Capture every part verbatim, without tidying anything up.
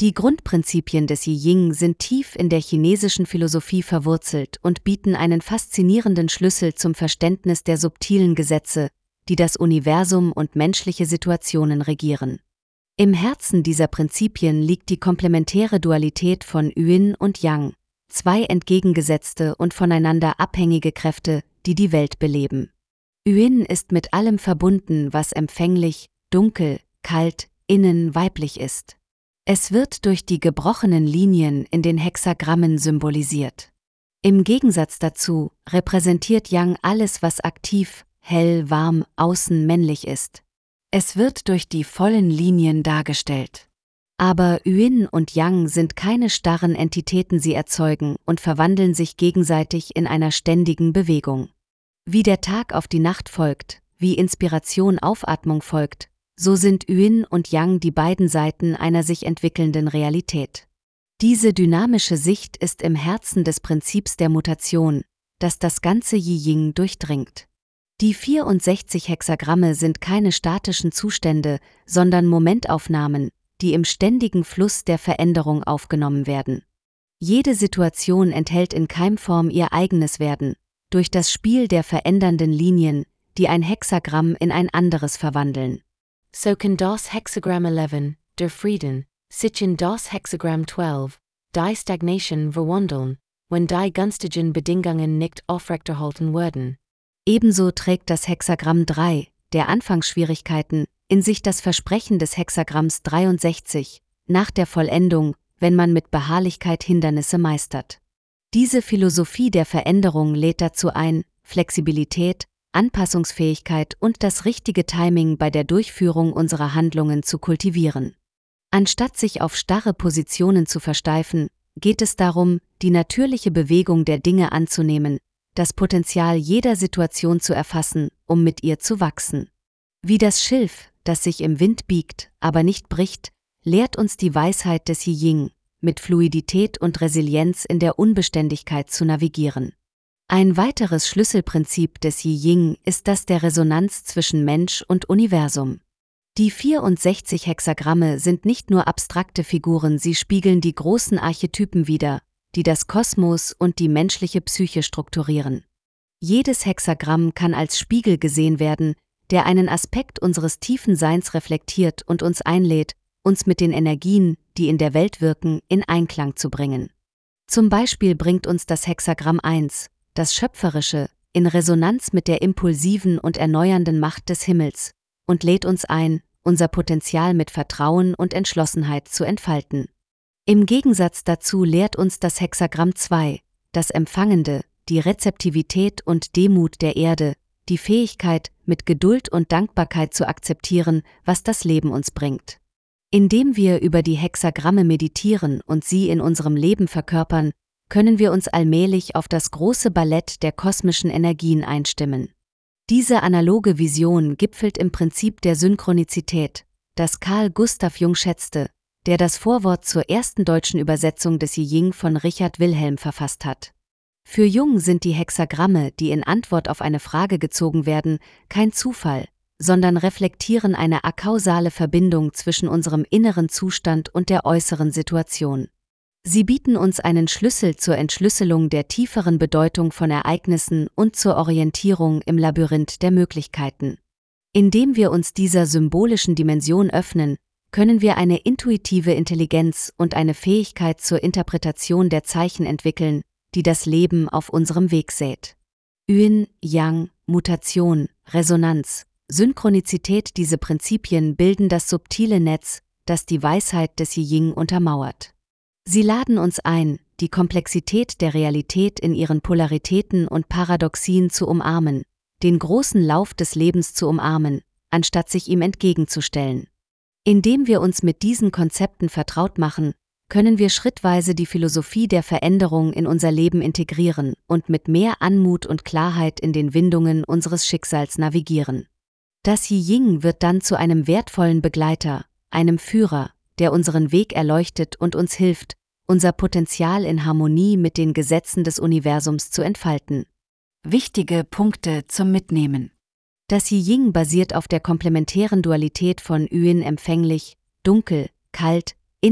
Die Grundprinzipien des Yi-Jing sind tief in der chinesischen Philosophie verwurzelt und bieten einen faszinierenden Schlüssel zum Verständnis der subtilen Gesetze, die das Universum und menschliche Situationen regieren. Im Herzen dieser Prinzipien liegt die komplementäre Dualität von Yin und Yang, zwei entgegengesetzte und voneinander abhängige Kräfte, die die Welt beleben. Yin ist mit allem verbunden, was empfänglich, dunkel, kalt, innen weiblich ist. Es wird durch die gebrochenen Linien in den Hexagrammen symbolisiert. Im Gegensatz dazu repräsentiert Yang alles, was aktiv, hell, warm, außen männlich ist. Es wird durch die vollen Linien dargestellt. Aber Yin und Yang sind keine starren Entitäten, sie erzeugen und verwandeln sich gegenseitig in einer ständigen Bewegung. Wie der Tag auf die Nacht folgt, wie Inspiration Aufatmung folgt, so sind Yin und Yang die beiden Seiten einer sich entwickelnden Realität. Diese dynamische Sicht ist im Herzen des Prinzips der Mutation, das das ganze Yi-Jing durchdringt. Die vierundsechzig Hexagramme sind keine statischen Zustände, sondern Momentaufnahmen, die im ständigen Fluss der Veränderung aufgenommen werden. Jede Situation enthält in Keimform ihr eigenes Werden, durch das Spiel der verändernden Linien, die ein Hexagramm in ein anderes verwandeln. So kann das Hexagramm eleven, der Frieden, sich in das Hexagramm zwölf, die Stagnation verwandeln, wenn die günstigen Bedingungen nicht aufrechterhalten werden. Ebenso trägt das Hexagramm drei, der Anfangsschwierigkeiten, in sich das Versprechen des Hexagramms dreiundsechzig, nach der Vollendung, wenn man mit Beharrlichkeit Hindernisse meistert. Diese Philosophie der Veränderung lädt dazu ein, Flexibilität, Anpassungsfähigkeit und das richtige Timing bei der Durchführung unserer Handlungen zu kultivieren. Anstatt sich auf starre Positionen zu versteifen, geht es darum, die natürliche Bewegung der Dinge anzunehmen, das Potenzial jeder Situation zu erfassen, um mit ihr zu wachsen. Wie das Schilf, das sich im Wind biegt, aber nicht bricht, lehrt uns die Weisheit des Yi-Jing, mit Fluidität und Resilienz in der Unbeständigkeit zu navigieren. Ein weiteres Schlüsselprinzip des Yi-Jing ist das der Resonanz zwischen Mensch und Universum. Die vierundsechzig Hexagramme sind nicht nur abstrakte Figuren, sie spiegeln die großen Archetypen wider, die das Kosmos und die menschliche Psyche strukturieren. Jedes Hexagramm kann als Spiegel gesehen werden, der einen Aspekt unseres tiefen Seins reflektiert und uns einlädt, uns mit den Energien, die in der Welt wirken, in Einklang zu bringen. Zum Beispiel bringt uns das Hexagramm eins, das Schöpferische, in Resonanz mit der impulsiven und erneuernden Macht des Himmels und lädt uns ein, unser Potenzial mit Vertrauen und Entschlossenheit zu entfalten. Im Gegensatz dazu lehrt uns das Hexagramm zwei, das Empfangende, die Rezeptivität und Demut der Erde, die Fähigkeit, mit Geduld und Dankbarkeit zu akzeptieren, was das Leben uns bringt. Indem wir über die Hexagramme meditieren und sie in unserem Leben verkörpern, können wir uns allmählich auf das große Ballett der kosmischen Energien einstimmen. Diese analoge Vision gipfelt im Prinzip der Synchronizität, das Carl Gustav Jung schätzte, der das Vorwort zur ersten deutschen Übersetzung des Yi-Jing von Richard Wilhelm verfasst hat. Für Jung sind die Hexagramme, die in Antwort auf eine Frage gezogen werden, kein Zufall, sondern reflektieren eine akausale Verbindung zwischen unserem inneren Zustand und der äußeren Situation. Sie bieten uns einen Schlüssel zur Entschlüsselung der tieferen Bedeutung von Ereignissen und zur Orientierung im Labyrinth der Möglichkeiten. Indem wir uns dieser symbolischen Dimension öffnen, können wir eine intuitive Intelligenz und eine Fähigkeit zur Interpretation der Zeichen entwickeln, die das Leben auf unserem Weg sät. Yin, Yang, Mutation, Resonanz, Synchronizität, diese Prinzipien bilden das subtile Netz, das die Weisheit des Yi-Jing untermauert. Sie laden uns ein, die Komplexität der Realität in ihren Polaritäten und Paradoxien zu umarmen, den großen Lauf des Lebens zu umarmen, anstatt sich ihm entgegenzustellen. Indem wir uns mit diesen Konzepten vertraut machen, können wir schrittweise die Philosophie der Veränderung in unser Leben integrieren und mit mehr Anmut und Klarheit in den Windungen unseres Schicksals navigieren. Das Yi-Jing wird dann zu einem wertvollen Begleiter, einem Führer, der unseren Weg erleuchtet und uns hilft, unser Potenzial in Harmonie mit den Gesetzen des Universums zu entfalten. Wichtige Punkte zum Mitnehmen. Das Yi-Jing basiert auf der komplementären Dualität von Yin empfänglich, dunkel, kalt, innen,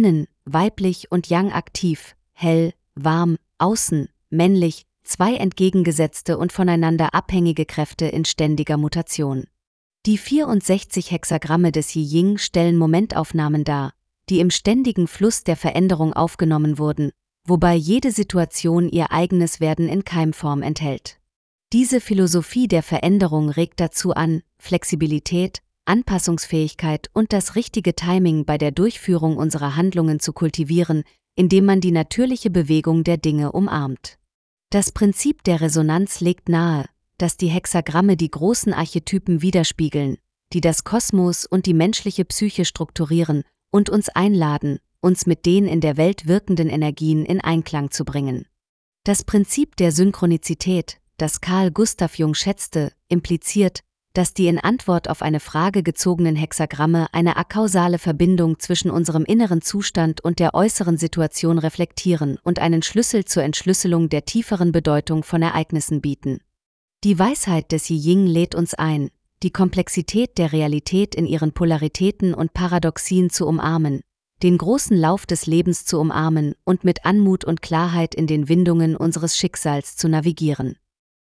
weiblich und Yang aktiv, hell, warm, außen, männlich, zwei entgegengesetzte und voneinander abhängige Kräfte in ständiger Mutation. Die vierundsechzig Hexagramme des Yi-Yin stellen Momentaufnahmen dar, die im ständigen Fluss der Veränderung aufgenommen wurden, wobei jede Situation ihr eigenes Werden in Keimform enthält. Diese Philosophie der Veränderung regt dazu an, Flexibilität, Anpassungsfähigkeit und das richtige Timing bei der Durchführung unserer Handlungen zu kultivieren, indem man die natürliche Bewegung der Dinge umarmt. Das Prinzip der Resonanz legt nahe, dass die Hexagramme die großen Archetypen widerspiegeln, die das Kosmos und die menschliche Psyche strukturieren und uns einladen, uns mit den in der Welt wirkenden Energien in Einklang zu bringen. Das Prinzip der Synchronizität, das Carl Gustav Jung schätzte, impliziert, dass die in Antwort auf eine Frage gezogenen Hexagramme eine akausale Verbindung zwischen unserem inneren Zustand und der äußeren Situation reflektieren und einen Schlüssel zur Entschlüsselung der tieferen Bedeutung von Ereignissen bieten. Die Weisheit des Yi-Yin lädt uns ein, die Komplexität der Realität in ihren Polaritäten und Paradoxien zu umarmen, den großen Lauf des Lebens zu umarmen und mit Anmut und Klarheit in den Windungen unseres Schicksals zu navigieren.